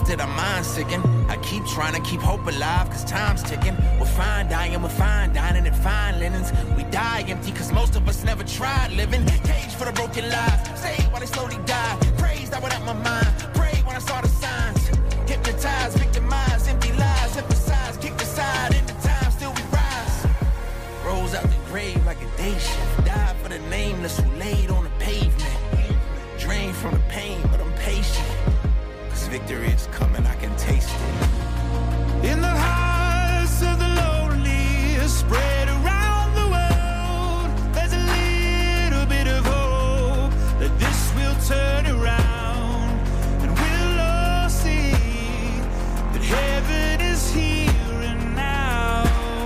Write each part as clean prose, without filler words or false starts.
that our minds sicking. I keep trying to keep hope alive, cause time's ticking. We're fine dying, we're fine dining in fine linens. We die empty, cause most of us never tried living. Cage for the broken lives, stay while they slowly die. Praise that without my mind, pray when I saw the signs. Hypnotized, victimized, empty lies, emphasize, kicked aside, in the time, still we rise. Rose out the grave like a day shift, died for the nameless who laid on the pavement. Drained from the pain, but I'm patient. Cause victory is coming, I can taste it. In the hearts of the lonely, spread around the world, there's a little bit of hope that this will turn around, and we'll all see that heaven is here and now.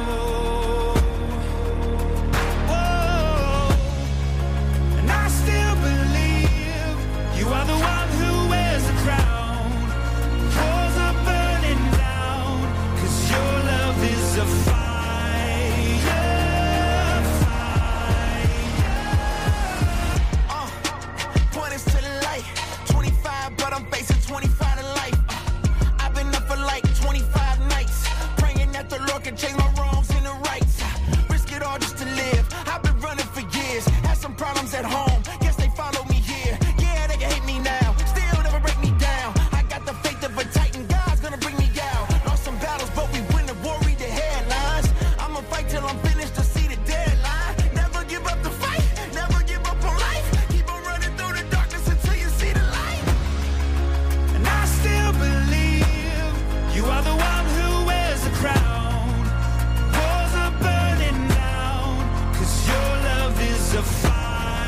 Whoa. And I still believe you are the one who wears the crown. Walls are burning down, cause your love is a fire, Point us to the light. 25, but I'm facing 25 to life. I've been up for like 25 nights, praying that the Lord can change my wrongs into rights. Risk it all just to live. I've been running for years, had some problems at home. Guess they follow me here. Yeah, they can hate me now, still never break me down. I got the faith of a titan, God's gonna bring me out. Lost some battles, but we win the war, read the headlines. I'ma fight till I'm finished to see the deadline. Never give up the fight, never give up on life. Keep on running through the darkness until you see the light. and I still believe you are the one who wears the crown. Walls are burning down, cause your love is a fire,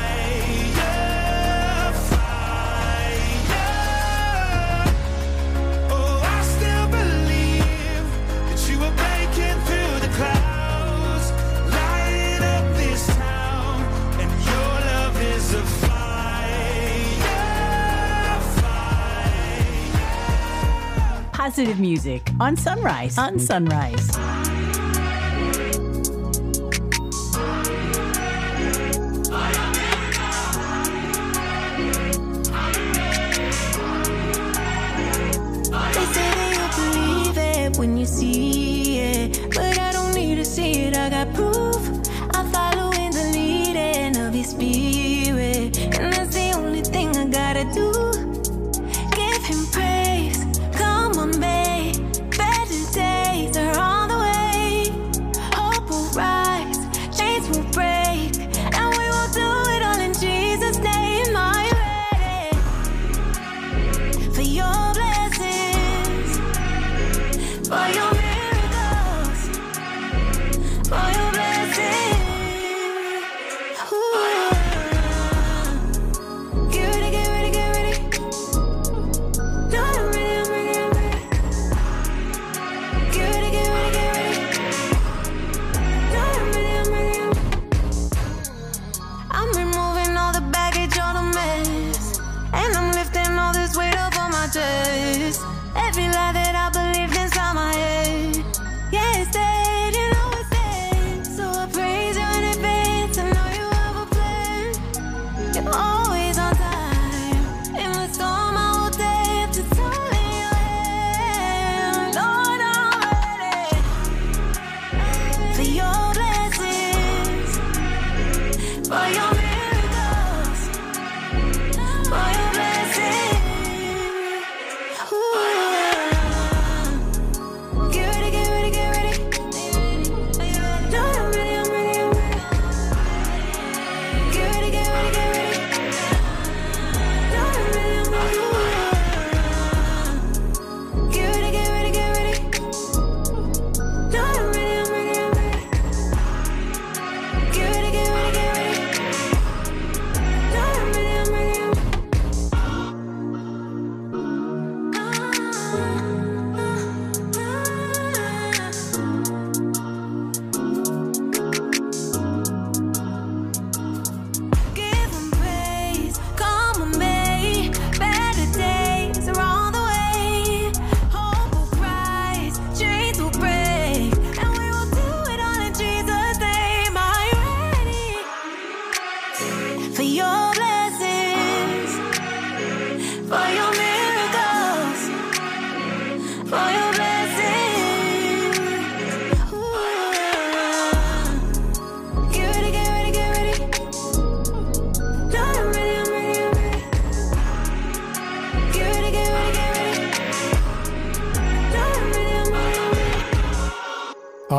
fire. Oh, I still believe that you are breaking through the clouds, lighting up this town, and your love is a fire, fire. Positive music on Sunrise. On Sunrise. They say that you'll believe it when you see it, but I don't need to see it, I got proof. I'm following the leading of your spirit, and that's the only thing I gotta do. Give him praise, come on babe, better days are on the way. Hope will rise, chains will break, and we will do it all in Jesus' name. Are you ready for your blessings, for your miracles, for your blessings?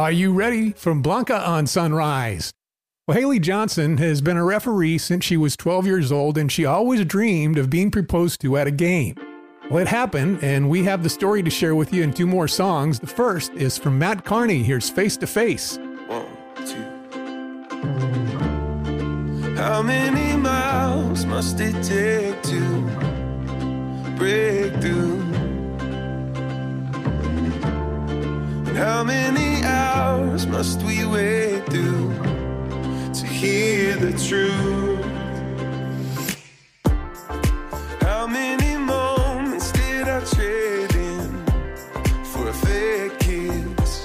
Are You Ready? From Blanca on Sunrise. Well, Haley Johnson has been a referee since she was 12 years old, and she always dreamed of being proposed to at a game. Well, it happened, and we have the story to share with you in 2 more songs. The first is from Matt Carney. Here's Face to Face. 1, 2. How many miles must it take to break through? And how many hours must we wait through to hear the truth? How many moments did I trade in for a fake kiss?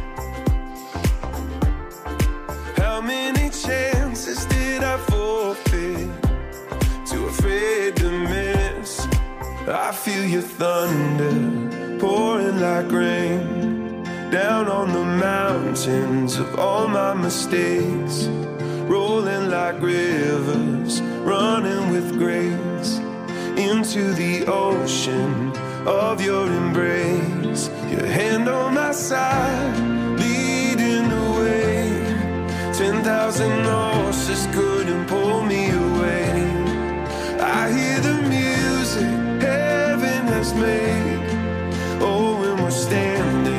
How many chances did I forfeit, too afraid to miss? I feel your thunder pouring like rain down on the mountains of all my mistakes, rolling like rivers, running with grace into the ocean of your embrace. Your hand on my side, leading the way. 10,000 horses couldn't pull me away. I hear the music heaven has made. Oh, when we're standing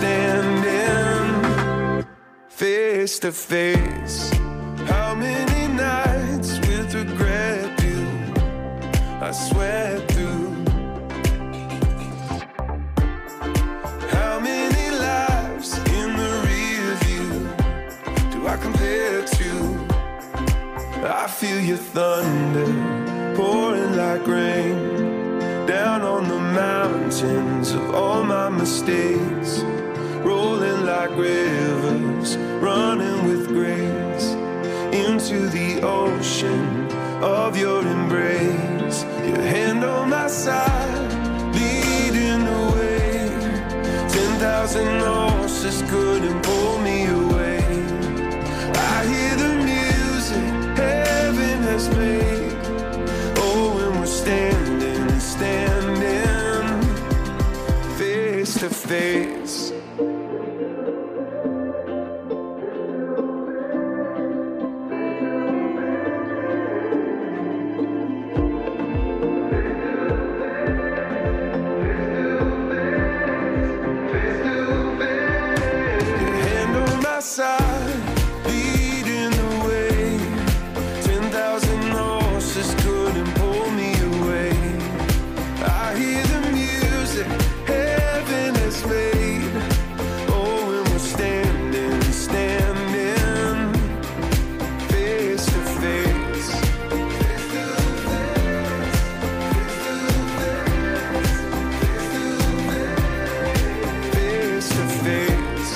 face to face. How many nights with regret do I sweat through? How many lives in the rear view do I compare to? I feel your thunder pouring like rain down on the mountains of all my mistakes, rolling like rivers, running with grace into the ocean of your embrace. Your hand on my side, leading the way. 10,000 horses couldn't pull me away. I hear the music heaven has made. Oh, when we're standing face to face. Side, leading the way. 10,000 horses couldn't pull me away. I hear the music heaven has made. Oh, when we're standing face to face. Face to face.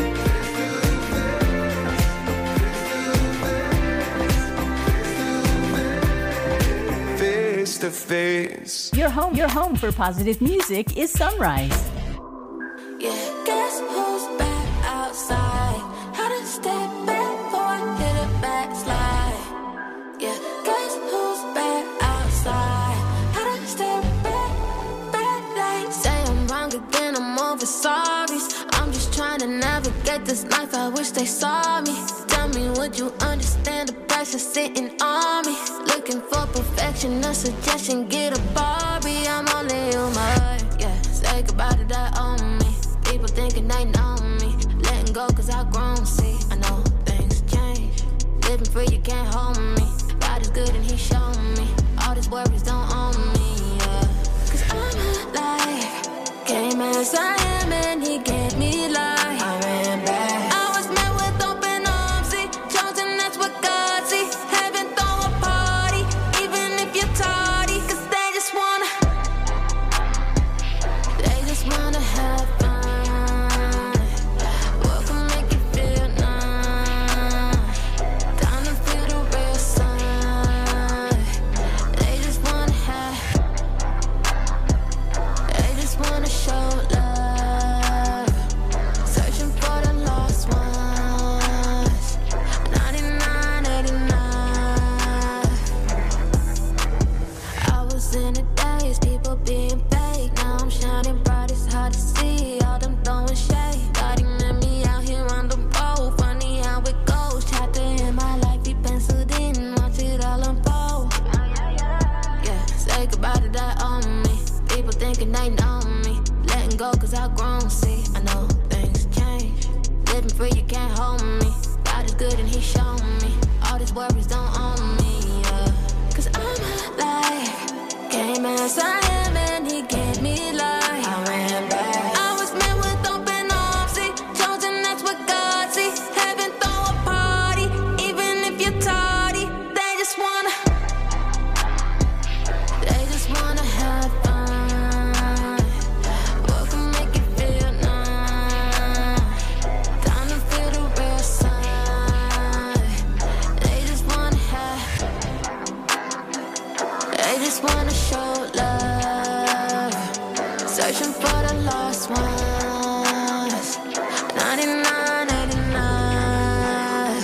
To face. Your home for positive music is Sunrise. Yeah, guess who's back outside? How to step back for hit a backslide. Yeah, guess who's back outside? How to step back like say I'm wrong again, I'm over sorries. I'm just trying to navigate this life, I wish they saw me. Tell me, would you understand the price of sitting on me? Looking for perfection, a suggestion, get a Barbie. I'm only human, yeah. Say goodbye to that on me. People thinking they know me. Letting go cause I've grown, see. I know things change. Living free, you can't hold me. God is good and he showed me. All these worries don't own me, yeah. Cause I'm alive. Came as I am and he gave me life. I ran back. Show love. hold me. God is good and he shown me. All these worries don't own me, yeah. Cause I'm alive. Came as I am and he gave me life. I ran back. I was met with open arms, see. Chosen, that's what God see. Heaven throw a party, even if you're tardy. They just wanna have fun. What can make you feel nice? Time to feel the real side. They just wanna show love. Searching for the lost ones. 99.89.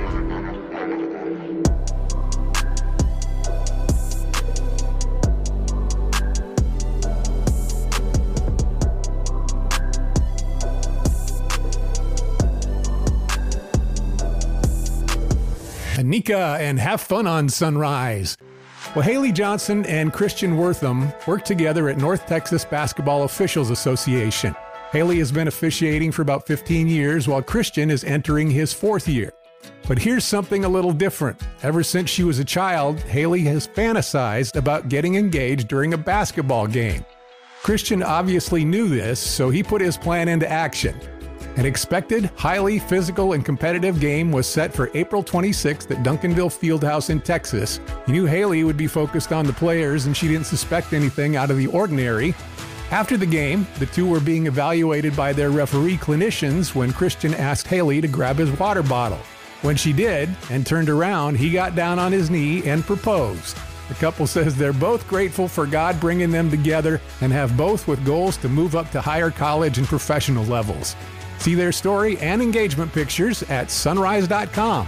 Anika and Have Fun on Sunrise. Well, Haley Johnson and Christian Wortham work together at North Texas Basketball Officials Association. Haley has been officiating for about 15 years, while Christian is entering his 4th year. But here's something a little different. Ever since she was a child, Haley has fantasized about getting engaged during a basketball game. Christian obviously knew this, so he put his plan into action. An expected, highly physical and competitive game was set for April 26th at Duncanville Fieldhouse in Texas. He knew Haley would be focused on the players and she didn't suspect anything out of the ordinary. After the game, the two were being evaluated by their referee clinicians when Christian asked Haley to grab his water bottle. When she did and turned around, he got down on his knee and proposed. The couple says they're both grateful for God bringing them together and have both with goals to move up to higher college and professional levels. See their story and engagement pictures at sonrise.com,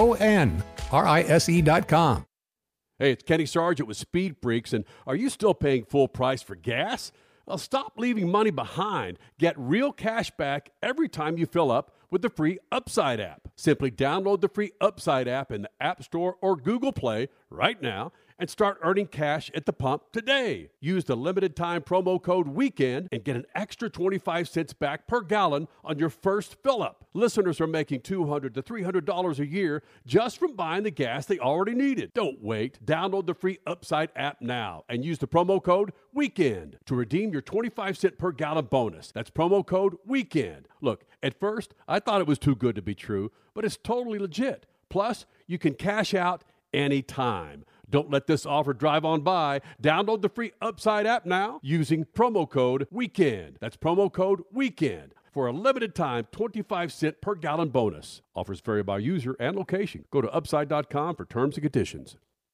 sonrise.com. Hey, it's Kenny Sargent with Speed Freaks, and are you still paying full price for gas? Well, stop leaving money behind. Get real cash back every time you fill up with the free Upside app. Simply download the free Upside app in the App Store or Google Play right now and start earning cash at the pump today. Use the limited time promo code WEEKEND and get an extra 25 cents back per gallon on your first fill up. Listeners are making $200 to $300 a year just from buying the gas they already needed. Don't wait. Download the free Upside app now and use the promo code WEEKEND to redeem your 25 cent per gallon bonus. That's promo code WEEKEND. Look, at first, I thought it was too good to be true, but it's totally legit. Plus, you can cash out anytime. Don't let this offer drive on by. Download the free Upside app now using promo code WEEKEND. That's promo code WEEKEND for a limited time 25 cent per gallon bonus. Offers vary by user and location. Go to upside.com for terms and conditions.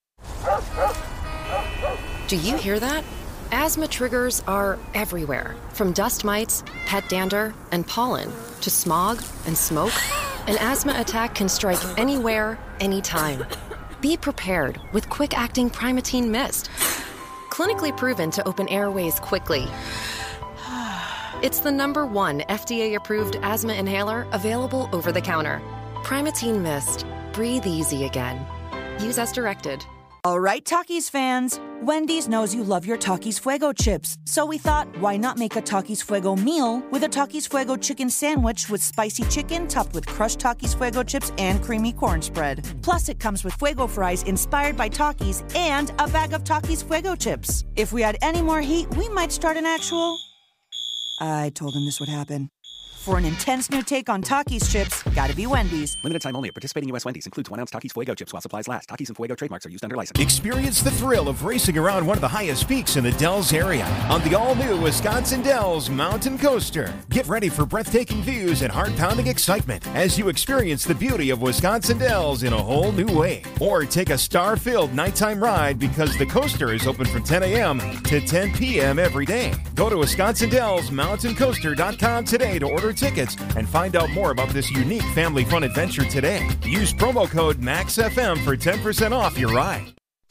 Do you hear that? Asthma triggers are everywhere, from dust mites, pet dander, and pollen to smog and smoke. An asthma attack can strike anywhere, anytime. Be prepared with quick-acting Primatene Mist. Clinically proven to open airways quickly. It's the #1 FDA-approved asthma inhaler available over the counter. Primatene Mist. Breathe easy again. Use as directed. All right, Takis fans. Wendy's knows you love your Takis Fuego chips. So we thought, why not make a Takis Fuego meal with a Takis Fuego chicken sandwich with spicy chicken topped with crushed Takis Fuego chips and creamy corn spread. Plus, it comes with Fuego fries inspired by Takis and a bag of Takis Fuego chips. If we had any more heat, we might start an actual... I told him this would happen. For an intense new take on Takis chips, gotta be Wendy's. Limited time only at participating U.S. Wendy's. Includes 1 ounce Takis Fuego chips while supplies last. Takis and Fuego trademarks are used under license. Experience the thrill of racing around one of the highest peaks in the Dells area on the all-new Wisconsin Dells Mountain Coaster. Get ready for breathtaking views and heart-pounding excitement as you experience the beauty of Wisconsin Dells in a whole new way. Or take a star-filled nighttime ride because the coaster is open from 10 a.m. to 10 p.m. every day. Go to WisconsinDellsMountainCoaster.com today to order tickets and find out more about this unique family fun adventure today. Use promo code MAXFM for 10% off your ride.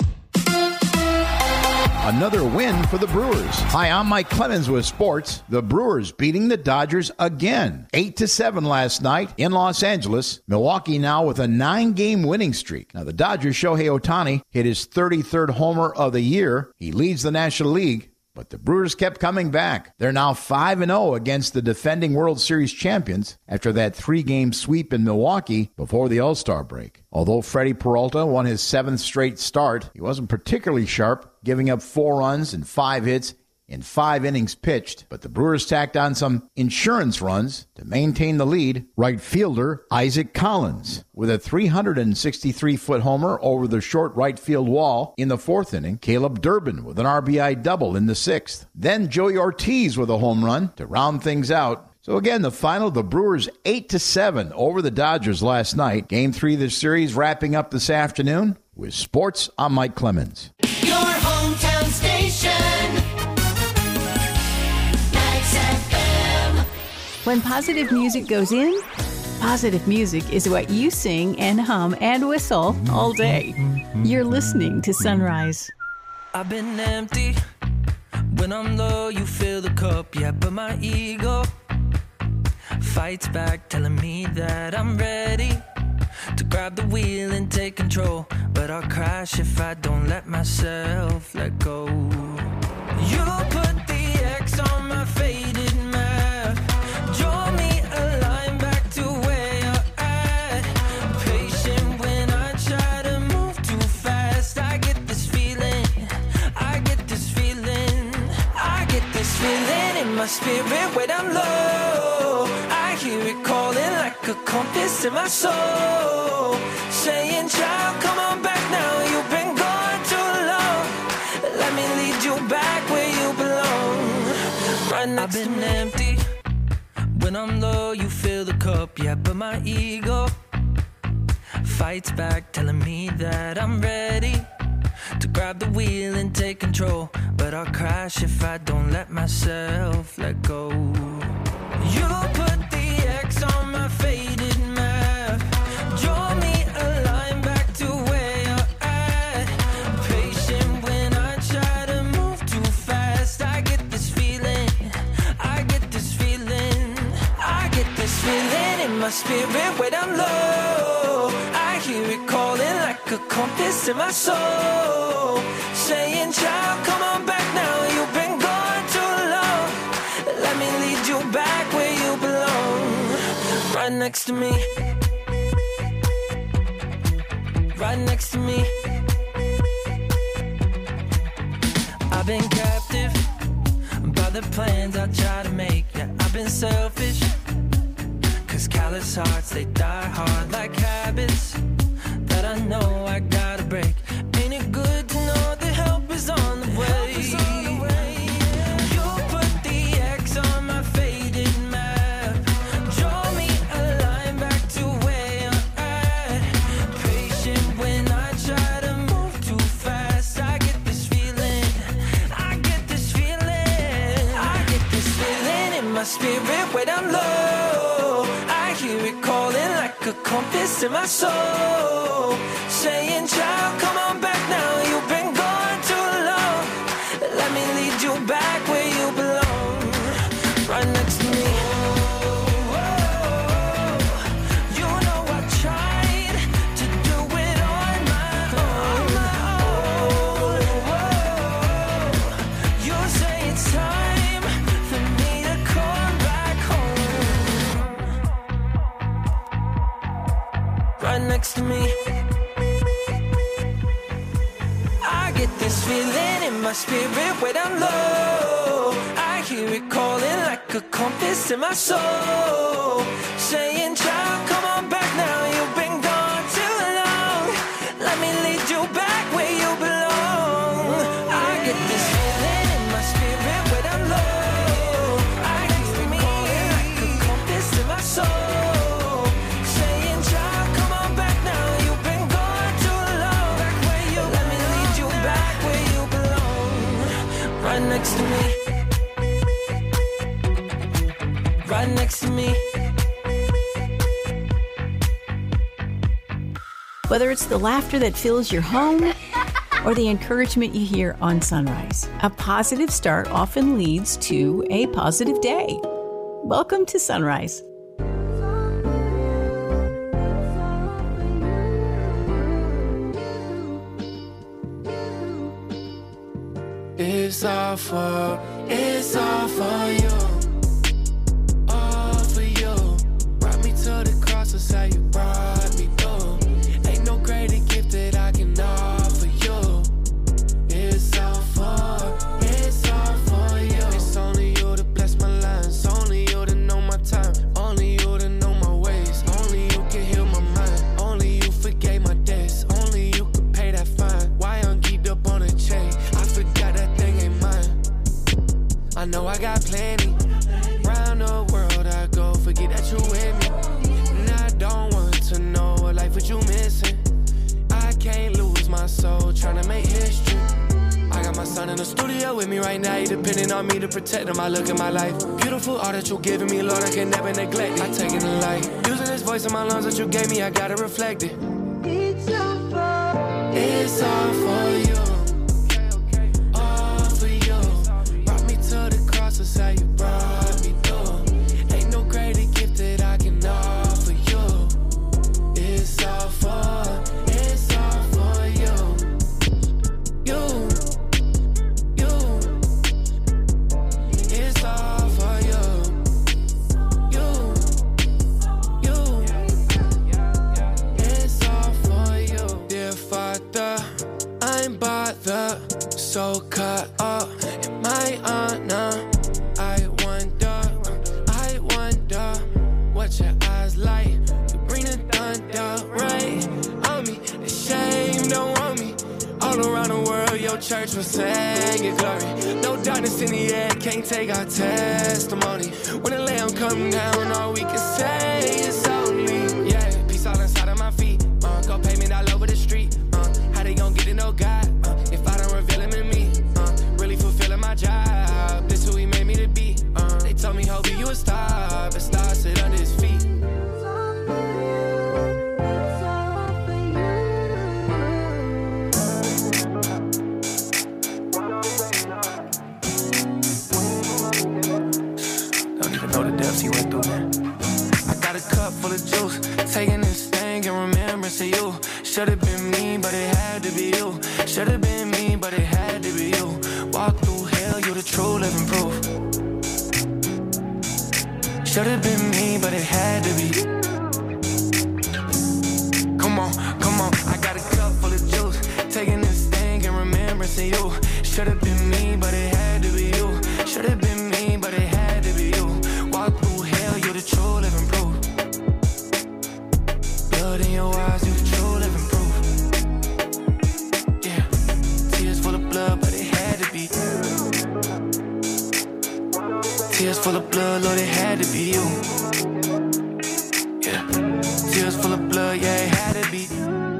Another win for the Brewers. Hi, I'm Mike Clemens with sports. The Brewers beating the Dodgers again. 8-7 last night in Los Angeles. Milwaukee now with a 9-game winning streak. Now, the Dodgers' Shohei Ohtani hit his 33rd homer of the year. He leads the National League But the Brewers kept coming back. They're now 5-0 against the defending World Series champions after that 3-game sweep in Milwaukee before the All-Star break. Although Freddie Peralta won his 7th straight start, he wasn't particularly sharp, giving up 4 runs and 5 hits in 5 innings pitched, but the Brewers tacked on some insurance runs to maintain the lead. Right fielder Isaac Collins with a 363-foot homer over the short right field wall in the 4th inning. Caleb Durbin with an RBI double in the 6th. Then Joey Ortiz with a home run to round things out. So again, the final, the Brewers 8-7 over the Dodgers last night. Game 3 of the series wrapping up this afternoon. With sports, I'm Mike Clemens. Your hometown station. When positive music goes in, positive music is what you sing and hum and whistle all day. You're listening to Sunrise. I've been empty. When I'm low, you fill the cup, yeah, but my ego fights back, telling me that I'm ready to grab the wheel and take control. But I'll crash if I don't let myself let go. You put the X on my faded map. Draw me a line back to where you're at. Patient when I try to move too fast. I get this feeling, I get this feeling, I get this feeling in my spirit when I'm low. I hear it calling like a compass in my soul, saying, child, come on back now. You've been gone too long. Let me lead you back where you belong. Right next to me. I've been empty. When I'm low, you fill the cup, yeah, but my ego fights back, telling me that I'm ready to grab the wheel and take control. But I'll crash if I don't let myself let go. You put the X on my faded map. Draw me a line back to where you're at. Patient when I try to move too fast. I get this feeling, I get this feeling, I get this feeling in my spirit when I'm low. I hear it calling like a compass in my soul, saying, child, come on back now. You've been gone too long. Let me lead you back where you belong. Right next to me. Right next to me. I've been captive by the plans I try to make. Yeah, I've been selfish, 'cause callous hearts, they die hard like habits that I know I gotta break. Ain't it good to know the help is on the way? You put the X on my faded map. Draw me a line back to where you're at. Patient when I try to move too fast. I get this feeling, I get this feeling, I get this feeling in my spirit when I'm low. I hear it calling like a compass in my soul, saying, child, come on back now. You've been gone too long. Let me lead you back where you belong. Right next to me. You know I tried to do it on my own. You say it's time for me to come back home. Right next to me. I get this feeling in my spirit when I'm low. I hear it calling like a compass in my soul, saying, child, come on back now. You've been gone too long. Let me lead you back where you belong. I get this feeling in my spirit when I'm low. I hear it calling like a compass in my soul, saying, child, come on back now. You've been gone too long. Back where you let me lead you back where you belong. Right next to me. Right next to me. Whether it's the laughter that fills your home or the encouragement you hear on Sunrise, a positive start often leads to a positive day. Welcome to Sunrise. Is It's all for you. All for you. Brought me to the cross, that's how you brought me through. Ain't no greater gift that I can offer you. It's all for you. It's only you to bless my lines. Only you to know my time. Only you to know my ways. Only you can heal my mind. Only you forgave my debts. Only you could pay that fine. Why I'm geeked up on a chain? I forgot that thing ain't mine. I know I got plenty. Round the world I go, forget that you with me. And I don't want to know what life what you missing. I can't lose my soul trying to make history. I got my son in the studio with me right now. He depending on me to protect him. I look at my life. Beautiful all that you're giving me, Lord, I can never neglect it. I take it in light. Using this voice in my lungs that you gave me, I gotta reflect it. It's all for you. All for you. Brought me to the cross, that's how you brought me through. Ain't no greater gift that I can offer you. It's all for you. You. It's all for you. You. It's all for you. Dear Father, I'm bothered, so caught up in my honor. I wonder what your eyes like. You bring the thunder right on me. The shame don't want me. All around the world, your church will sing your glory. No darkness in the air, can't take our testimony. When the lamb come down, all we can say is only, yeah, peace all inside of my feet. Go payment all over the street. How they gon' get to know God if I don't reveal him in me? Really fulfilling my job. This who he made me to be. They told me, Hobie, you a star, but stars sit under his feet. Don't even know the depths he went through, man. I got a cup full of juice, taking this thing in remembrance of you. Should've been me, but it had to be you. Should've been me, but it had to be you. Walk through hell, you the true living proof. Should've been me, but it had to be. Come on, I got a cup full of juice, taking this thing in remembrance of you. Should've been me, but it had to be you. Should've been me, but it had to be you. Walk through hell, you the true living proof. Blood in your eyes, you the true living proof. Yeah, tears full of blood, but it had to be. Tears full of blood, Lord, it had to be you. Yeah, tears full of blood, yeah, it had to be.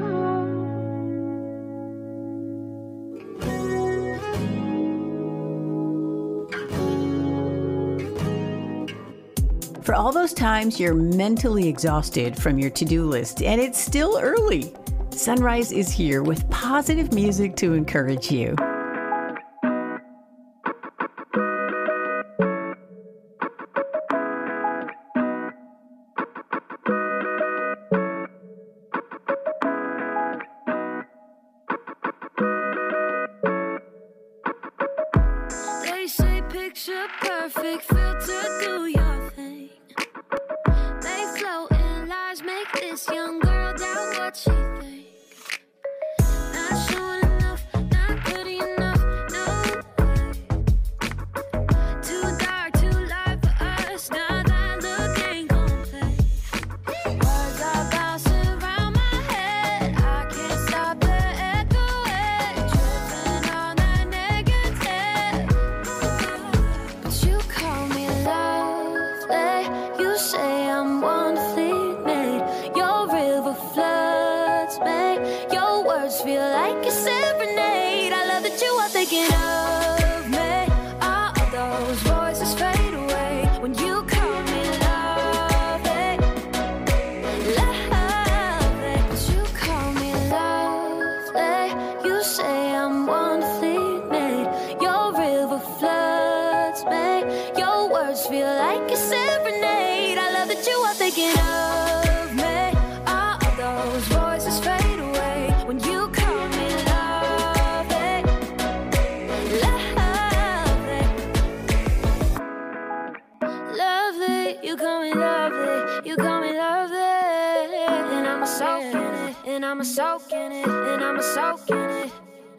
For all those times you're mentally exhausted from your to-do list and it's still early, Sunrise is here with positive music to encourage you. They say picture perfect, filter, do your thing. They float in lies, make this young girl doubt what she thinks. Not showing enough, not pretty enough, no way. Too dark, too light for us, now that look ain't gon' play. Words are bouncing around my head, I can't stop the echoing. Tripping on that negative. But you call me lovely, you say I'm wonderfully made. Your river flood and I'm a soak in it, and I'm a soak in it.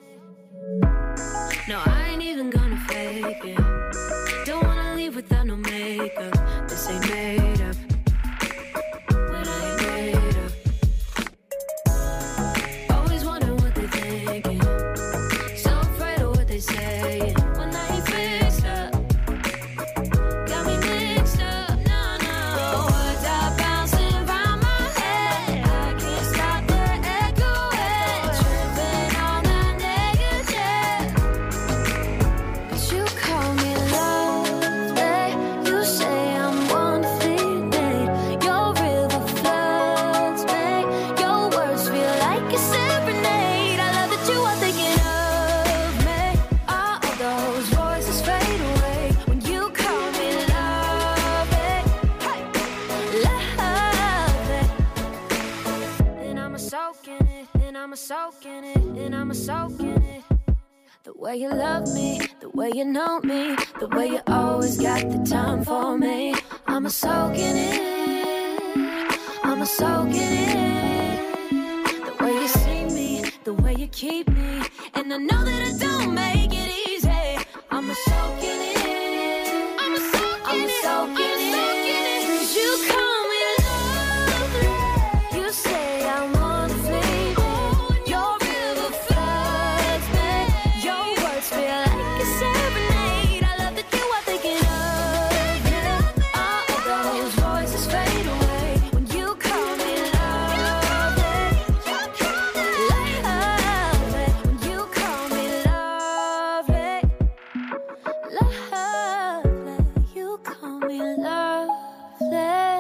No, I ain't even gonna fake it. Don't wanna leave without no makeup. This ain't made up. But I ain't made up. Always wonder what they thinking. So afraid of what they saying. When I ain't fixed up. Got me mixed up, no, no. Words are bouncing round my head. I can't stop the echoing. Tripping on that negative. But you call me lovely. You say I'm wonderfully made. Your river floods me. Your words feel like a serenade. I love that you are thinking of me. All those voices fade away when you call me lovely. Hey, lovely. And I'm a soak in it, and I'm a soak in it, and I'm a soak in it. The way you love me, the way you know me, the way you always got the time for me. I'm a soak in it, I'm a soak in it. The way you see me, the way you keep me, and I know that I don't make it easy. I'm a soak in it, I'm a soak in it, I'm a soak in it. 'Cause you call me lovely, you say I'm wonderfully made. Your river floods me, your words feel like a serenade. I love that you are thinking of me. All of those voices fade away when you call me lovely. Lovely, when you call me lovely. Lovely, you call me lovely.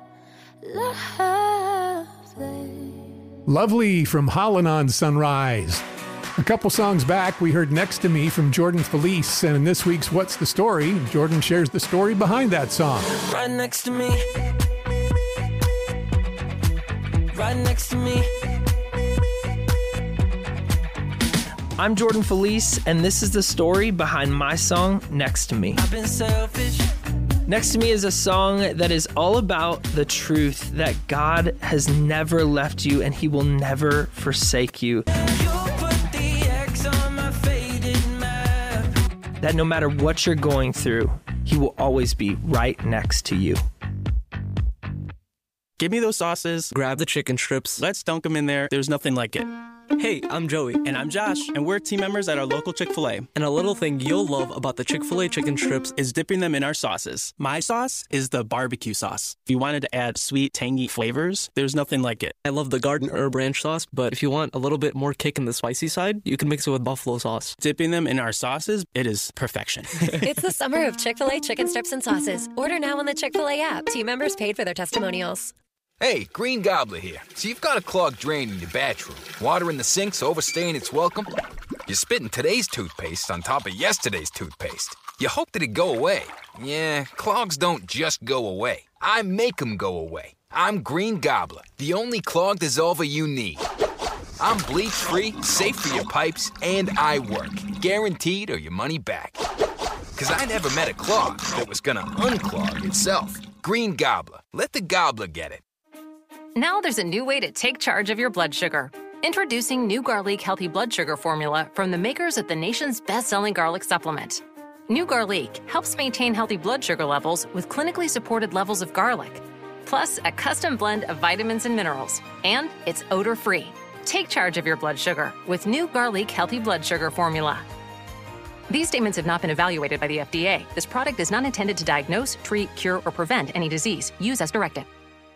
Lovely. Lovely from Holland on Sunrise. A couple songs back, we heard Next to Me from Jordan Felice, and in this week's What's the Story, Jordan shares the story behind that song. Right next to me. Right next to me. I'm Jordan Felice, and this is the story behind my song, Next to Me. I've been selfish. Next to Me is a song that is all about the truth that God has never left you and he will never forsake you. That no matter what you're going through, he will always be right next to you. Give me those sauces, grab the chicken strips, let's dunk them in there. There's nothing like it. Hey, I'm Joey. And I'm Josh. And we're team members at our local Chick-fil-A. And a little thing you'll love about the Chick-fil-A chicken strips is dipping them in our sauces. My sauce is the barbecue sauce. If you wanted to add sweet, tangy flavors, there's nothing like it. I love the garden herb ranch sauce, but if you want a little bit more kick in the spicy side, you can mix it with buffalo sauce. Dipping them in our sauces, it is perfection. It's the summer of Chick-fil-A chicken strips and sauces. Order now on the Chick-fil-A app. Team members paid for their testimonials. Hey, Green Gobbler here. So you've got a clogged drain in your bathroom. Water in the sink's overstaying its welcome. You're spitting today's toothpaste on top of yesterday's toothpaste. You hoped it'd go away. Yeah, clogs don't just go away. I make them go away. I'm Green Gobbler, the only clog dissolver you need. I'm bleach-free, safe for your pipes, and I work. Guaranteed or your money back. Because I never met a clog that was gonna unclog itself. Green Gobbler. Let the gobbler get it. Now there's a new way to take charge of your blood sugar. Introducing new Garlic Healthy Blood Sugar Formula from the makers of the nation's best-selling garlic supplement. New Garlic helps maintain healthy blood sugar levels with clinically supported levels of garlic, plus a custom blend of vitamins and minerals. And it's odor-free. Take charge of your blood sugar with new Garlic Healthy Blood Sugar Formula. These statements have not been evaluated by the FDA. This product is not intended to diagnose, treat, cure, or prevent any disease. Use as directed.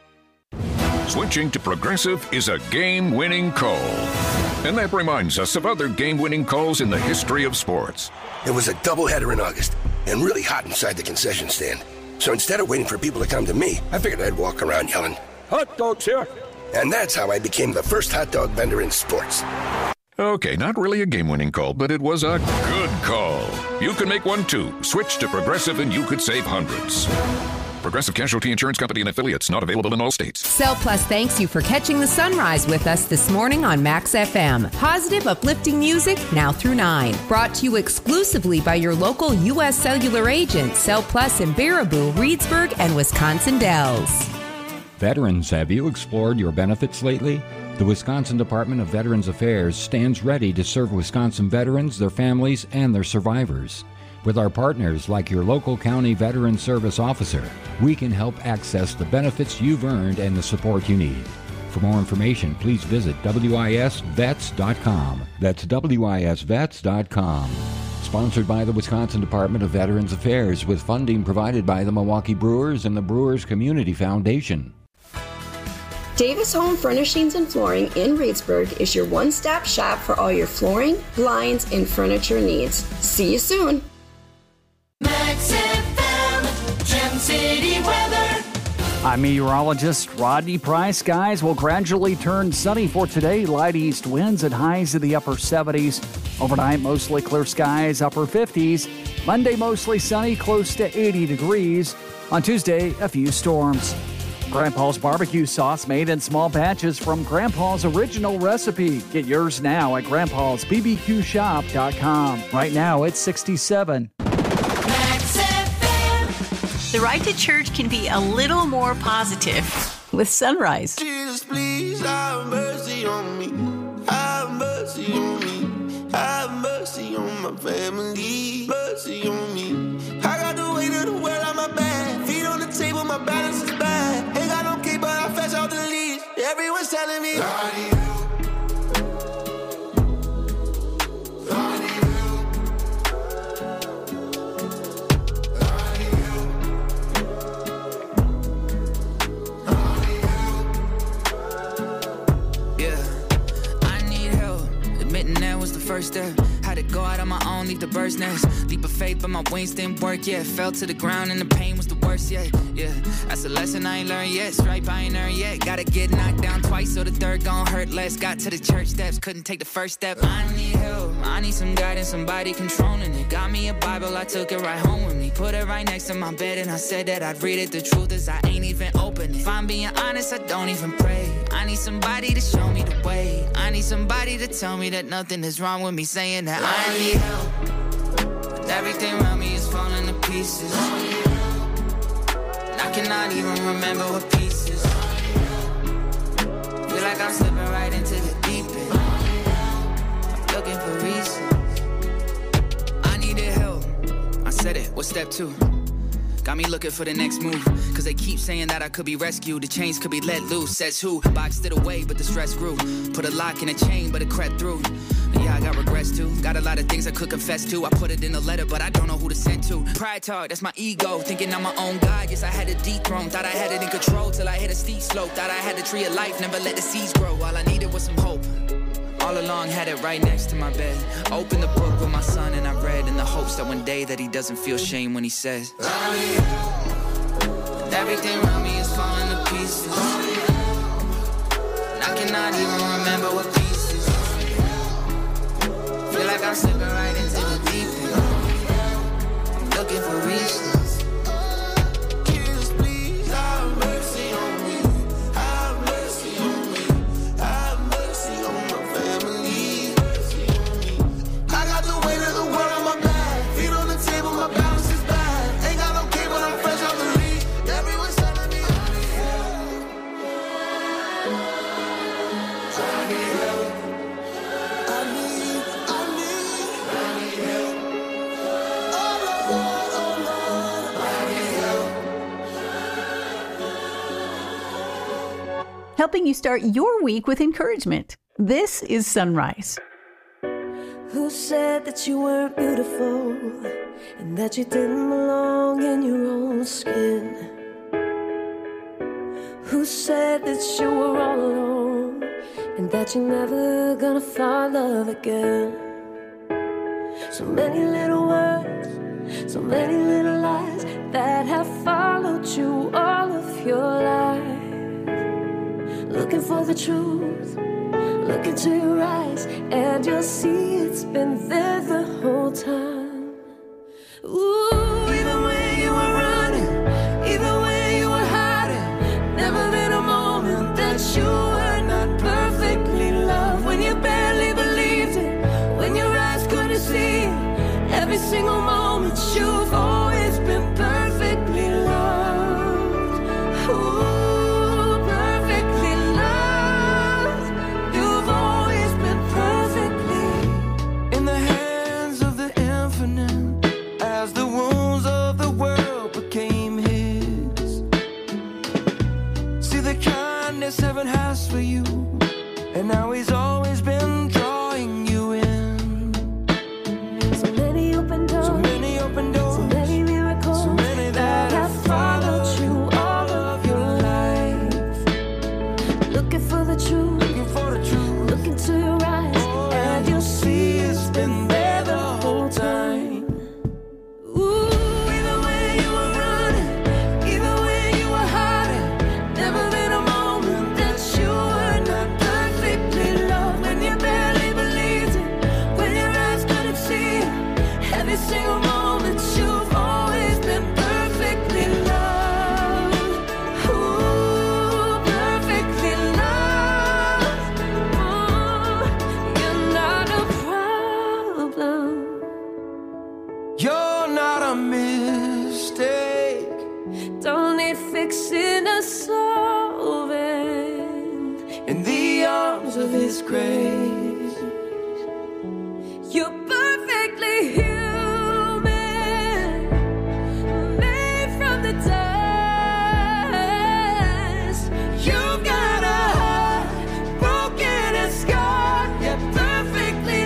Switching to Progressive is a game-winning call. And that reminds us of other game-winning calls in the history of sports. It was a doubleheader in August and really hot inside the concession stand. So instead of waiting for people to come to me, I figured I'd walk around yelling, "Hot dogs here!" And that's how I became the first hot dog vendor in sports. Okay, not really a game-winning call, but it was a good call. You can make one too. Switch to Progressive and you could save hundreds. Progressive Casualty Insurance Company and affiliates, not available in all states. Cell Plus thanks you for catching the sunrise with us this morning on Max FM. Positive, uplifting music now through 9. Brought to you exclusively by your local U.S. Cellular agent, Cell Plus in Baraboo, Reedsburg, and Wisconsin Dells. Veterans, have you explored your benefits lately? The Wisconsin Department of Veterans Affairs stands ready to serve Wisconsin veterans, their families, and their survivors. With our partners like your local county veteran service officer, we can help access the benefits you've earned and the support you need. For more information, please visit wisvets.com. That's wisvets.com. Sponsored by the Wisconsin Department of Veterans Affairs with funding provided by the Milwaukee Brewers and the Brewers Community Foundation. Davis Home Furnishings and Flooring in Reedsburg is your one-stop shop for all your flooring, blinds, and furniture needs. See you soon. Max FM, Gem City weather. I'm meteorologist Rodney Price. Skies will gradually turn sunny for today. Light east winds at highs in the upper 70s. Overnight, mostly clear skies, upper 50s. Monday, mostly sunny, close to 80 degrees. On Tuesday, a few storms. Grandpa's barbecue sauce made in small batches from Grandpa's original recipe. Get yours now at grandpa'sbbqshop.com. Right now, it's 67. The ride to church can be a little more positive with Sunrise. Jesus, please have mercy on me. Have mercy on me. Have mercy on my family. Mercy on me. I got the weight of the world on my back. Feet on the table, my balance is bad. Ain't got no key, but I fetch out the leash. Everyone's telling me, first step, had to go out on my own, leave the bird's nest. Leap of faith, but my wings didn't work yet. Fell to the ground and the pain was the worst yet. Yeah, that's a lesson I ain't learned yet. Stripe I ain't earned yet. Gotta get knocked down twice so the third gon' hurt less. Got to the church steps, couldn't take the first step. I need help, I need some guidance, somebody controlling it. Got me a Bible, I took it right home with me. Put it right next to my bed and I said that I'd read it. The truth is I ain't even open it. If I'm being honest, I don't even pray. I need somebody to show me the way. I need somebody to tell me that nothing is wrong with me saying that I need help. And everything around me is falling to pieces. And I cannot even remember what pieces. Feel like I'm slipping right into the deep end. I'm looking for reasons. I needed help. I said it, what's step 2? Got me looking for the next move. Cause they keep saying that I could be rescued. The chains could be let loose, says who? Boxed it away, but the stress grew. Put a lock in a chain, but it crept through. Yeah, I got regrets too. Got a lot of things I could confess to. I put it in a letter, but I don't know who to send to. Pride talk, that's my ego. Thinking I'm my own God. Yes, I had it dethroned. Thought I had it in control till I hit a steep slope. Thought I had the tree of life, never let the seeds grow. All I needed was some hope. All along had it right next to my bed. Opened the book with my son and I read in the hopes that one day that he doesn't feel shame when he says everything around me is falling to pieces. And I cannot even remember what pieces. Feel like I'm slipping right into the deep end. I'm looking for reasons. Helping you start your week with encouragement. This is Sunrise. Who said that you weren't beautiful and that you didn't belong in your own skin? Who said that you were all alone and that you're never gonna find love again? So many little words, so many little lies that have followed you all of your life. Looking for the truth, look into your eyes, and you'll see it's been there the whole time. Ooh, even when you were running, even when you were hiding, never been a moment that you were not perfectly loved. When you barely believed it, when your eyes couldn't see it, every single moment you've always been perfectly loved. Ooh. asked for you, and now he's always been drawing you in. So many open doors, So many open doors, so many miracles, so many that have followed you all of your life. looking for the truth, Looking for the truth, look into your eyes, and you'll see it's been there the whole time. Ooh, either way you were running, either way you were hiding, never been a moment that you were not perfectly loved. When you barely believed it, when your eyes couldn't see it, every single moment you've always been perfectly loved. Ooh, perfectly loved. You're not a problem. You're not a mistake. Don't need fixing or solving. In the arms of His grace. You're perfectly human, made from the dust. You've got a heart broken and scarred, yet perfectly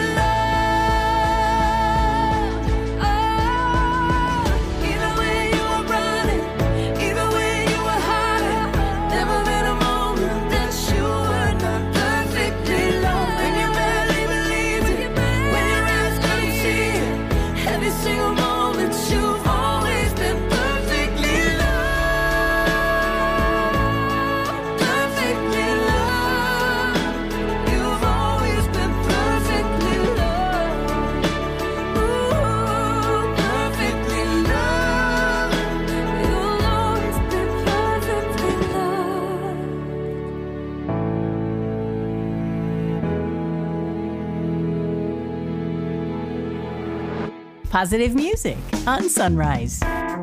loved. Oh, either way you were running, either way you were hiding, never been a moment that you were not perfectly loved. When you barely believed it, when your eyes couldn't see it, every single moment you've always been perfectly loved. Perfectly loved. You've always been perfectly loved. Ooh, perfectly loved. You'll always be perfectly loved. Positive music on Sunrise.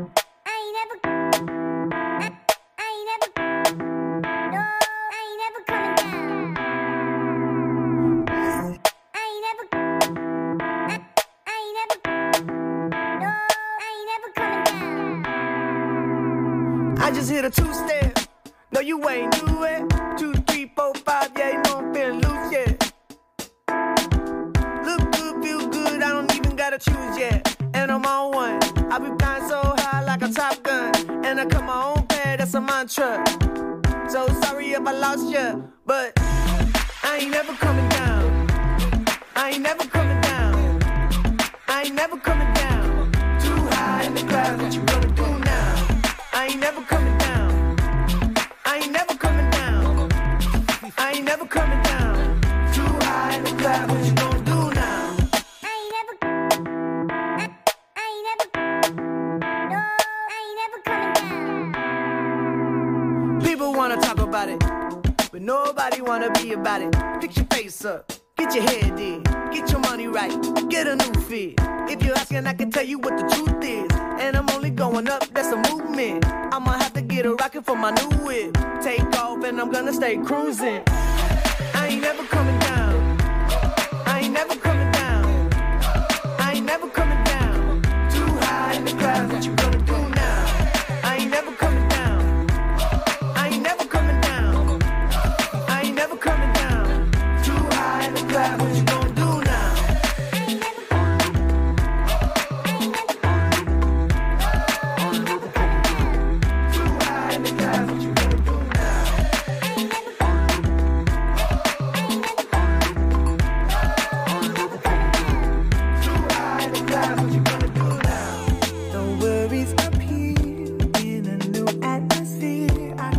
I just hit a two-step. No, you ain't do it. 2, 3, 4, 5, yeah, you know I'm feeling loose, yeah. Look good, feel good, I don't even gotta choose yet. And I'm on one. I be flying so high like a Top Gun. And I cut my own path, that's a mantra. So sorry if I lost ya, but I ain't never coming down. I ain't never coming down. I ain't never coming down. Too high in the clouds, what you gonna do now? I ain't never coming down. I ain't never coming down. I ain't never coming down. Too high in the clouds, what you gonna do now? People wanna talk about it, but nobody wanna be about it. Pick your face up, get your head in, get your money right, get a new fit. If you're asking, I can tell you what the truth is. And I'm only going up, that's a movement. I'ma have to get a rocket for my new whip. Take off and I'm gonna stay cruising. I ain't never coming down. I ain't never coming down. I ain't never coming down. Too high in the clouds, what you gonna do now? I ain't never coming down. I ain't never coming down. I ain't never coming down. Too high in the clouds, what you gonna do now?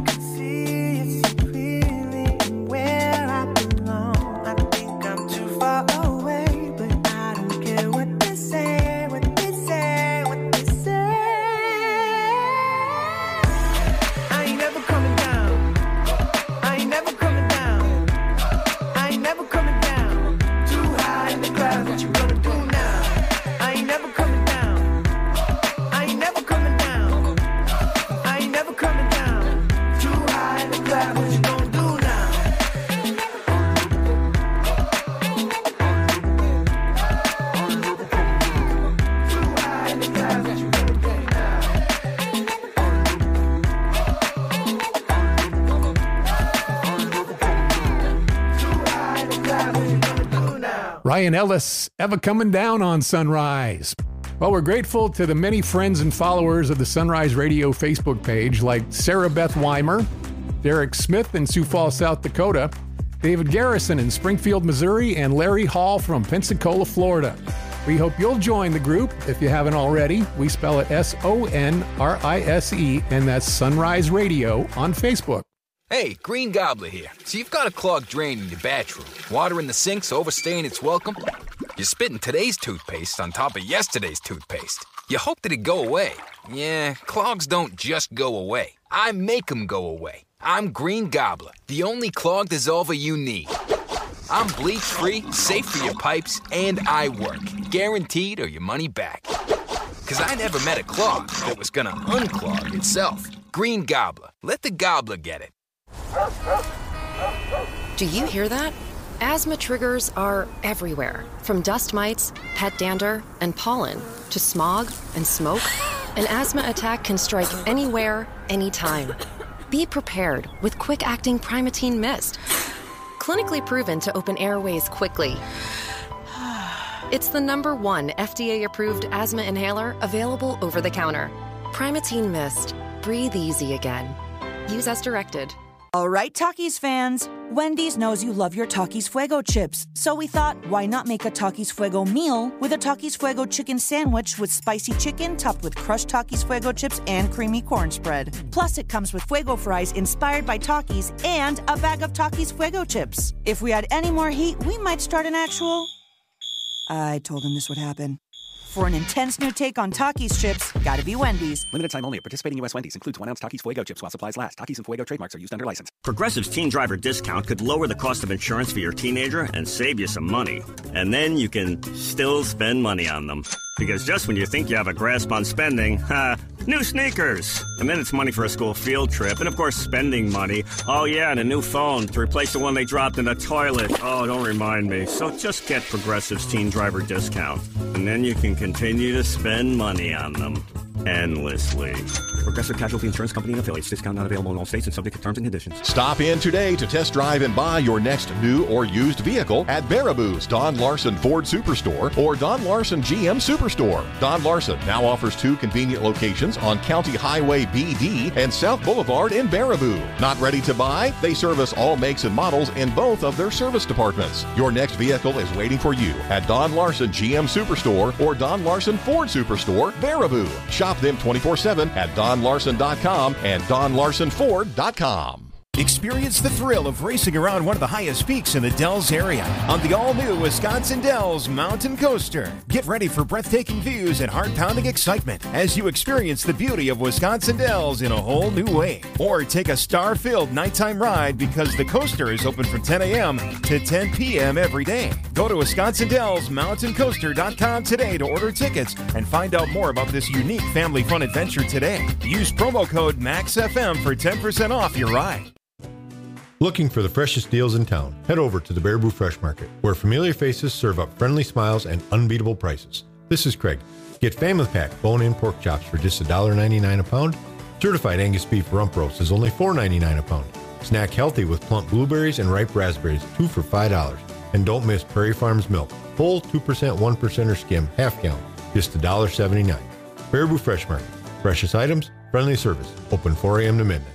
Far Ryan Ellis, Ever Coming Down on Sunrise. Well, we're grateful to the many friends and followers of the Sunrise Radio Facebook page, like Sarah Beth Weimer, Derek Smith in Sioux Falls, South Dakota, David Garrison in Springfield, Missouri, and Larry Hall from Pensacola, Florida. We hope you'll join the group if you haven't already. We spell it SONRISE, and that's Sunrise Radio on Facebook. Hey, Green Gobbler here. So you've got a clogged drain in your bathroom. Water in the sink's overstaying its welcome. You're spitting today's toothpaste on top of yesterday's toothpaste. You hope that it'd go away. Yeah, clogs don't just go away. I make them go away. I'm Green Gobbler, the only clog dissolver you need. I'm bleach-free, safe for your pipes, and I work. Guaranteed or your money back. Because I never met a clog that was gonna unclog itself. Green Gobbler. Let the gobbler get it. Do you hear that? Asthma triggers are everywhere. From dust mites, pet dander, and pollen, to smog and smoke. An asthma attack can strike anywhere, anytime. Be prepared with quick-acting Primatene Mist. Clinically proven to open airways quickly. It's the #1 FDA-approved asthma inhaler available over the counter. Primatene Mist. Breathe easy again. Use as directed. All right, Takis fans. Wendy's knows you love your Takis Fuego chips, so we thought, why not make a Takis Fuego meal with a Takis Fuego chicken sandwich with spicy chicken topped with crushed Takis Fuego chips and creamy corn spread. Plus, it comes with Fuego fries inspired by Takis and a bag of Takis Fuego chips. If we had any more heat, we might start an actual... I told him this would happen. For an intense new take on Takis chips, gotta be Wendy's. Limited time only at participating U.S. Wendy's. Includes 1 ounce Takis Fuego chips while supplies last. Takis and Fuego trademarks are used under license. Progressive's Teen Driver discount could lower the cost of insurance for your teenager and save you some money. And then you can still spend money on them. Because just when you think you have a grasp on spending, new sneakers. And then it's money for a school field trip. And of course, spending money. Oh yeah, and a new phone to replace the one they dropped in the toilet. Oh, don't remind me. So just get Progressive's Teen Driver discount. And then you can continue to spend money on them. Endlessly. Progressive Casualty Insurance Company and affiliates. Discount not available in all states and subject to terms and conditions. Stop in today to test drive and buy your next new or used vehicle at Baraboo's Don Larson Ford Superstore or Don Larson GM Superstore. Don Larson now offers 2 convenient locations on County Highway BD and South Boulevard in Baraboo. Not ready to buy? They service all makes and models in both of their service departments. Your next vehicle is waiting for you at Don Larson GM Superstore or Don Larson Ford Superstore, Baraboo. Shop them 24/7 at DonLarson.com and DonLarsonFord.com. Experience the thrill of racing around one of the highest peaks in the Dells area on the all-new Wisconsin Dells Mountain Coaster. Get ready for breathtaking views and heart-pounding excitement as you experience the beauty of Wisconsin Dells in a whole new way. Or take a star-filled nighttime ride because the coaster is open from 10 a.m. to 10 p.m. every day. Go to WisconsinDellsMountainCoaster.com today to order tickets and find out more about this unique family fun adventure today. Use promo code MAXFM for 10% off your ride. Looking for the freshest deals in town? Head over to the Baraboo Fresh Market, where familiar faces serve up friendly smiles and unbeatable prices. This is Craig. Get Family Pack bone-in pork chops for just $1.99 a pound. Certified Angus beef rump roast is only $4.99 a pound. Snack healthy with plump blueberries and ripe raspberries, 2 for $5. And don't miss Prairie Farms milk, full 2% 1% skim, half gallon, just $1.79. Baraboo Fresh Market. Freshest items, friendly service. Open 4 a.m. to midnight.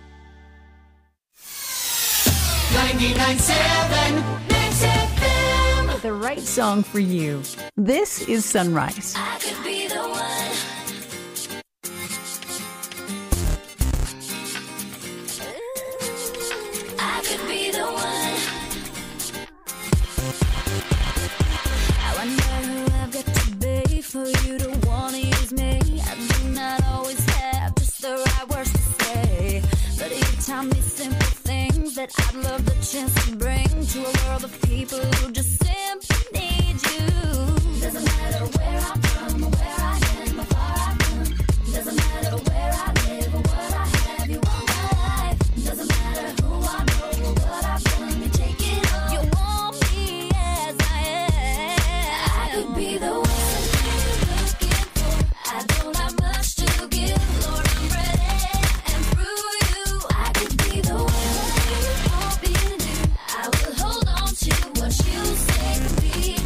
99.7 Max FM. The right song for you. This is Sunrise. I could be the one. I could be the one. I wonder who I've got to be for you to want to use me. I do not always have just the right words to say, but you tell me simple things that I'd love the chance to bring to a world of people who just simply need you. Doesn't matter where I'm from, or where I am, or far I've come. Doesn't matter where I live, or what I have, you want my life. Doesn't matter who I know, or what I've done, you take it all. You want me as I am. I could be the one you're looking for. I don't have much to give, Lord, I'm ready. And through you, I could be the one. I will hold on to what you say could be.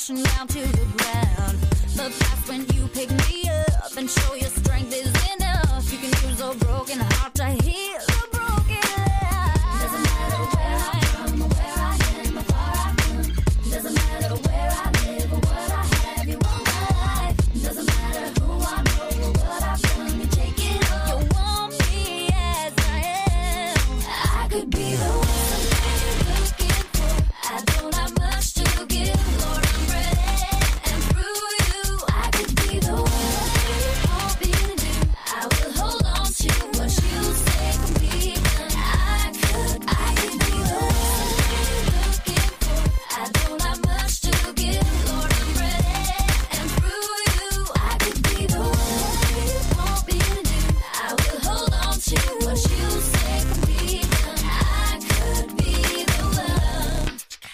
crashing down to the ground. But that's when you pick me up and show your strength is enough. You can use a broken heart to heal a broken life. Doesn't matter where I am, or where I am, or far I've come. Doesn't matter where I live or what I have, you want my life. Doesn't matter who I know or what I've done, you take it all. You want me as I am. I could be the one you're looking for. I don't have much to give, Lord, I'm ready. And through you, I could be the one you're hoping to. I will hold on to what you say can be done. I could be the one you're looking for. I don't have much to give, Lord, I'm ready. And through you, I could be the one you're hoping to. I will hold on to what you say can be done. I could be the one.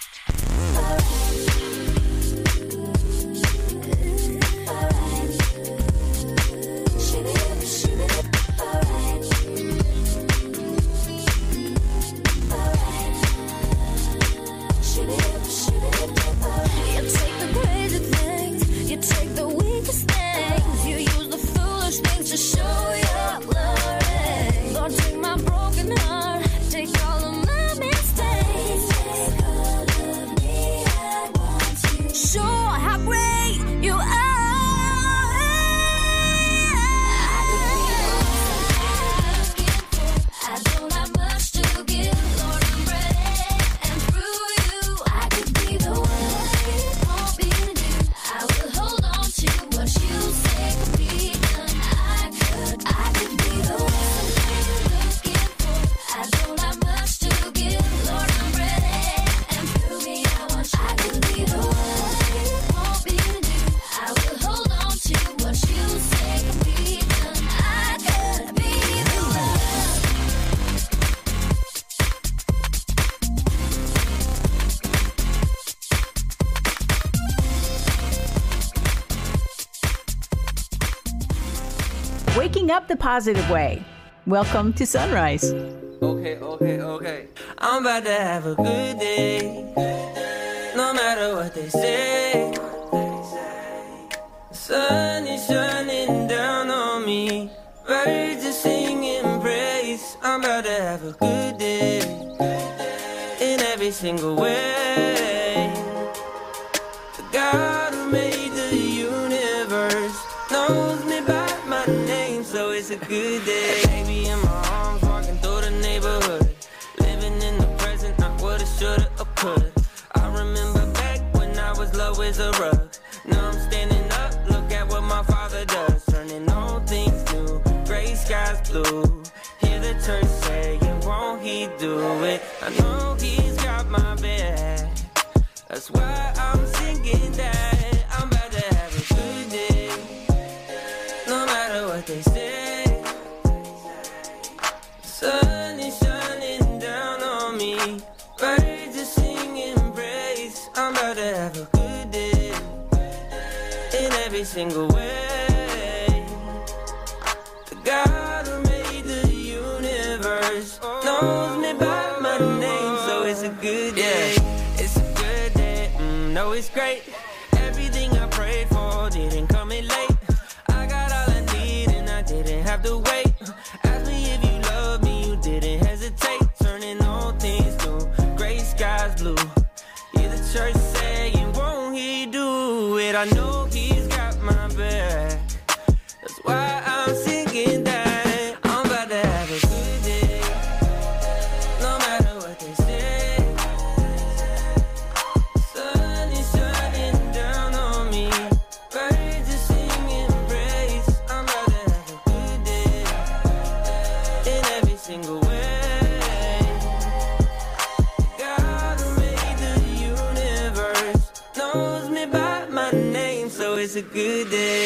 You take the crazy things, you take the weakest things, you use the foolish things to show your glory. Lord, take my broken heart, take all of my mistakes. Take all of me, I want to show how great you are. I don't have much to give, Lord, I'm ready. And through you, I could be the one you're hoping to do. I will hold on to what you say can be done. I could be the one you're looking for. I don't have much to give, Lord, I'm ready. And through me, I want you. I could be the one you're hoping to do. I will hold on to what you say can be done. I could be the one. Waking up the positive way. Welcome to Sunrise. Okay. I'm about to have a good day. No matter what they say. The sun is shining down on me. Birds are singing praise. I'm about to have a good day. In every single way. The God who made the universe knows me by my name, so it's a good day. Baby in my arms, walking through the neighborhood, living in the present, not what I shoulda or could. I remember back when I was low as a rug. Now I'm standing up, look at what my father does, turning all things new, gray skies blue. Hear the church saying, won't he do it? I know he's got my back. That's why I'm singing that. I'm about to have a good day. No matter what they say. Sun is shining down on me. Birds are singing praise. I'm about to have a good day. In every single way. The God who made the universe knows me by my name, so it's a good day. It's a good day. No, it's great. Everything I prayed for didn't come in late. I got all I need and I didn't have to wait. Ask me if you love me, you didn't hesitate. Turning all things new, gray skies blue. Hear the church saying, won't he do it? I know he's got my back. That's why I'm singing that. I'm about to have a good day. No matter what they say. Sun is shining down on me. Birds are singing praise. I'm about to have a good day. In every single way. God who made the universe knows me by my name, so it's a good day.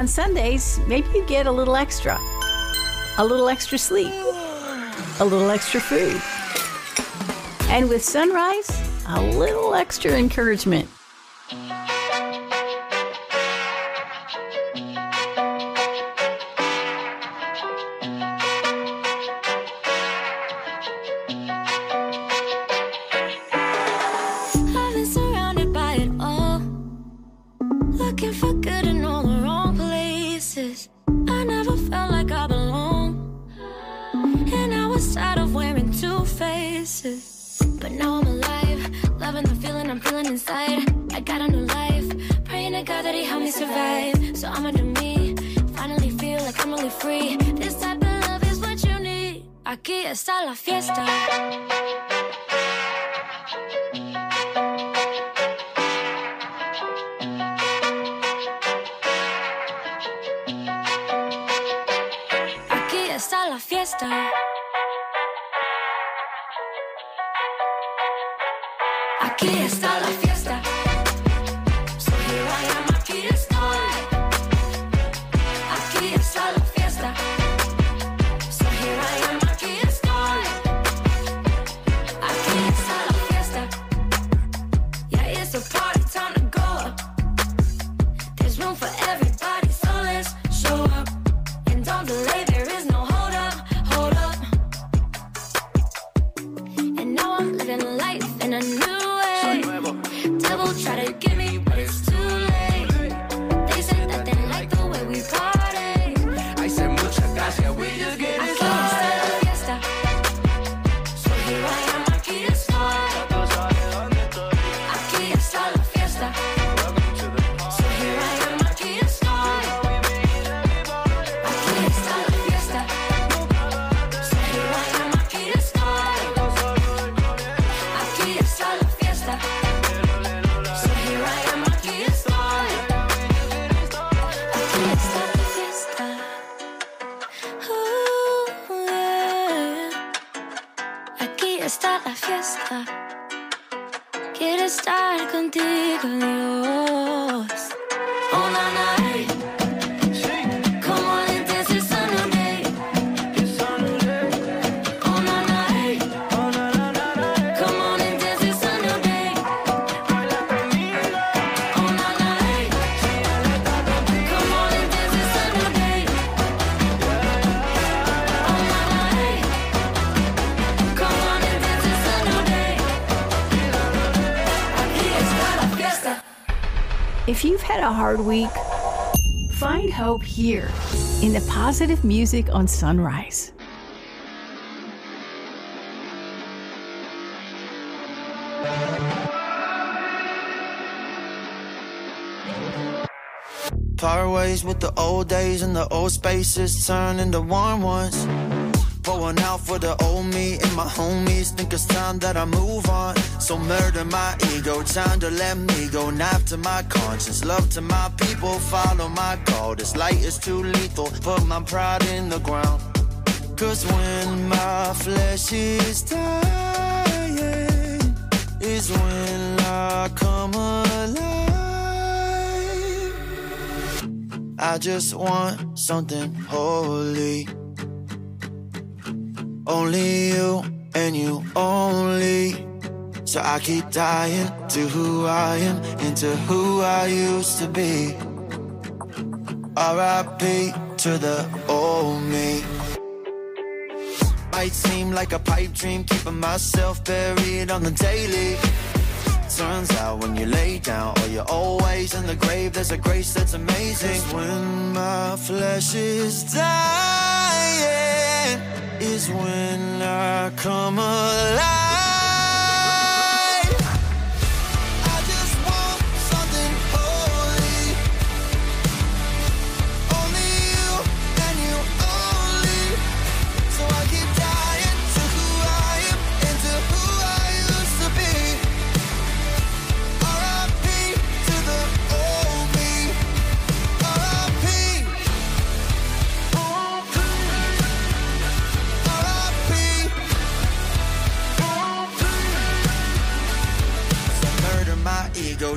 On Sundays, maybe you get a little extra sleep, a little extra food, and with Sunrise, a little extra encouragement. I've been surrounded by it all, looking for good in all the wrong places. I never felt like I belong, and I was tired of wearing two faces. But now I'm alive, loving the feeling I'm feeling inside. I got a new life, praying to God that He helped me survive. So I'ma do me, finally feel like I'm really free. This type of love is what you need. Aquí está la fiesta. Aquí está la fiesta. Aquí está la fiesta. So here I am, aquí estoy. Aquí está la fiesta. So here I am, aquí estoy. Aquí está la fiesta. Yeah, it's a party, time to go up. There's room for everybody, so let's show up. And don't delay, there is no hold up, hold up. And now I'm living life in a new way. Devil try to get me, but it's too late. They said that they like the way we party. I said muchas gracias, we just getting started. Fiesta. So here I am, aquí estoy. Aquí está la fiesta. So here I am, aquí estoy. Aquí está la fiesta. So here I am, aquí estoy. Aquí está la fiesta. So here I am, aquí estoy. Aquí está la fiesta. Yeah. Aquí está la fiesta. Quiero estar contigo, Dios. Oh, na, na, hey. Come on and dance, it's a new day. Oh, na, na, hey. Come on and dance, it's a new day. Oh, na, na, hey. Come on and dance, it's a new day. Oh, na, na, hey. Come on and dance, it's a new day. Aquí está la fiesta. If you've had a hard week, find hope here in the positive music on Sunrise. Part ways with the old days and the old spaces turn into warm ones. Pouring out for the old me and my homies. Think it's time that I move on. So murder my ego, time to let me go. Knife to my conscience, love to my people. Follow my call, this light is too lethal. Put my pride in the ground. Cause when my flesh is dying is when I come alive. I just want something holy. Only you and you only. So I keep dying to who I am and to who I used to be. R.I.P. to the old me. Might seem like a pipe dream, keeping myself buried on the daily. Turns out when you lay down or you're always in the grave, there's a grace that's amazing. 'Cause when my flesh is dying is when I come alive. I just want something holy. Only you and you only. So I keep dying to who I am and to who I used to be. R.I.P. to the old me. R.I.P. R.I.P.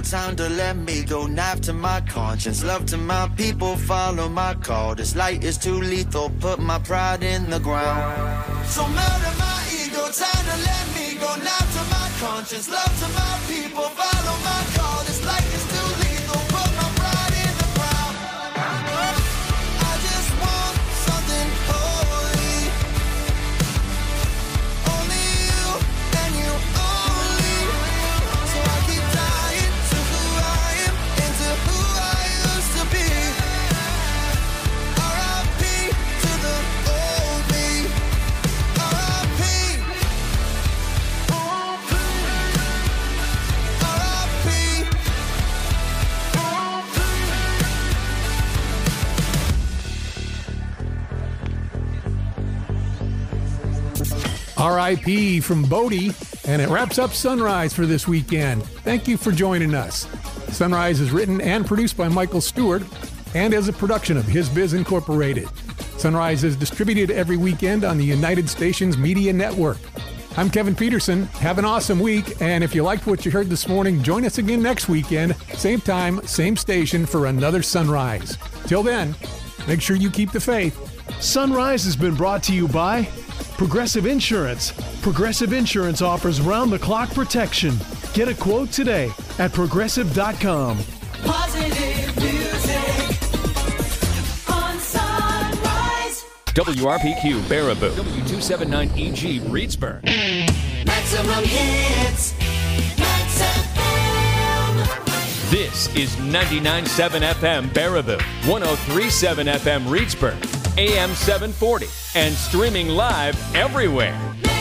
time to let me go. Knife to my conscience, love to my people, follow my call. This light is too lethal, put my pride in the ground. So murder my ego, time to let me go. Knife to my conscience, love to my people, follow my call. This light is too lethal, put my pride in the ground. I just want something holy. Only you and you only. So I keep dying to who I am and to who I used to be. R.I.P. to the old me. R.I.P. R.I.P. from Bodie, and it wraps up Sunrise for this weekend. Thank you for joining us. Sunrise is written and produced by Michael Stewart and is a production of His Biz Incorporated. Sunrise is distributed every weekend on the United Stations Media Network. I'm Kevin Peterson. Have an awesome week, and if you liked what you heard this morning, join us again next weekend, same time, same station for another Sunrise. Till then, make sure you keep the faith. Sunrise has been brought to you by Progressive Insurance. Progressive Insurance offers round-the-clock protection. Get a quote today at Progressive.com. Positive music on Sunrise. WRPQ Baraboo. W279EG Reedsburg. Maximum hits. Max FM. This is 99.7 FM Baraboo, 103.7 FM Reedsburg, AM 740, and streaming live everywhere.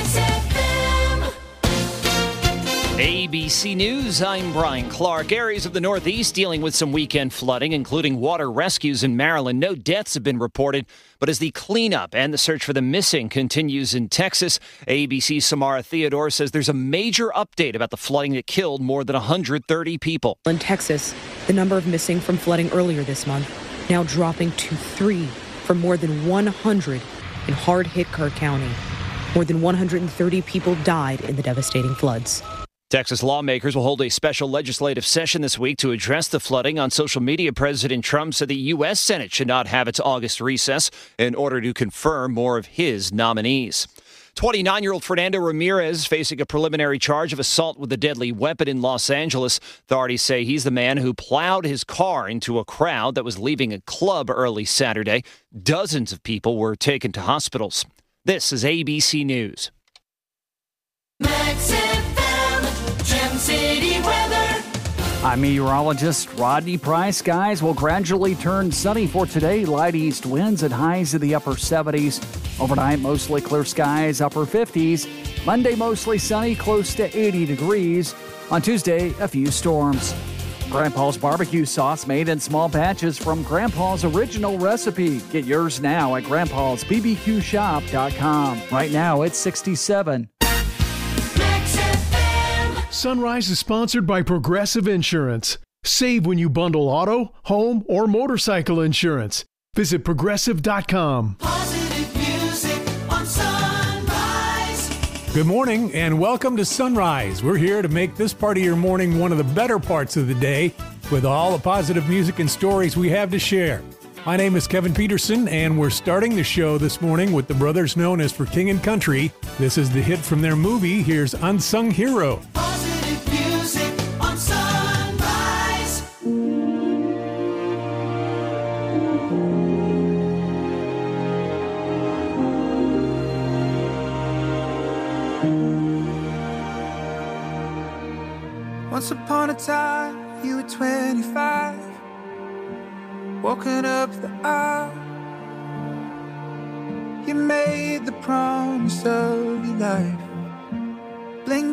ABC News, I'm Brian Clark. Areas of the Northeast dealing with some weekend flooding, including water rescues in Maryland. No deaths have been reported, but as the cleanup and the search for the missing continues in Texas, ABC's Samara Theodore says there's a major update about the flooding that killed more than 130 people. In Texas, the number of missing from flooding earlier this month now dropping to 3 from more than 100 in hard-hit Kerr County. More than 130 people died in the devastating floods. Texas lawmakers will hold a special legislative session this week to address the flooding. On social media, President Trump said the U.S. Senate should not have its August recess in order to confirm more of his nominees. 29-year-old Fernando Ramirez facing a preliminary charge of assault with a deadly weapon in Los Angeles. Authorities say he's the man who plowed his car into a crowd that was leaving a club early Saturday. Dozens of people were taken to hospitals. This is ABC News. Max FM, Gem City weather. I'm meteorologist Rodney Price. Skies will gradually turn sunny for today. Light east winds at highs in the upper 70s. Overnight, mostly clear skies, upper 50s. Monday, mostly sunny, close to 80 degrees. On Tuesday, a few storms. Grandpa's barbecue sauce made in small batches from Grandpa's original recipe. Get yours now at grandpa'sbbqshop.com. Right now, it's 67. Sunrise is sponsored by Progressive Insurance. Save when you bundle auto, home, or motorcycle insurance. Visit Progressive.com. Positive music on Sunrise. Good morning and welcome to Sunrise. We're here to make this part of your morning one of the better parts of the day with all the positive music and stories we have to share. My name is Kevin Peterson, and we're starting the show this morning with the brothers known as For King and Country. This is the hit from their movie. Here's Unsung Hero. Positive music on Sunrise. Once upon a time, you were 25, walking up the aisle. You made the promise of your life. Blink